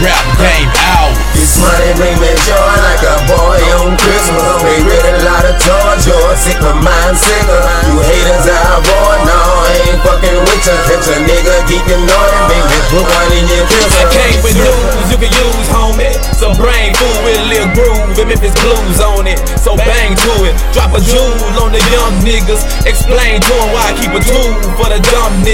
rap game out. This money bring me joy like a boy on Christmas. They read a lot of toys, yours sick, my mind sicker. You haters I avoid, no, I ain't fucking with ya. Catch a nigga geeking on it, baby, put one in your kisser. I came with news you can use, homie. Some brain food with a little groove and Memphis blues on it. So bang to it, drop a jewel on the young niggas. Explain to them why I keep a tool for the dumb niggas.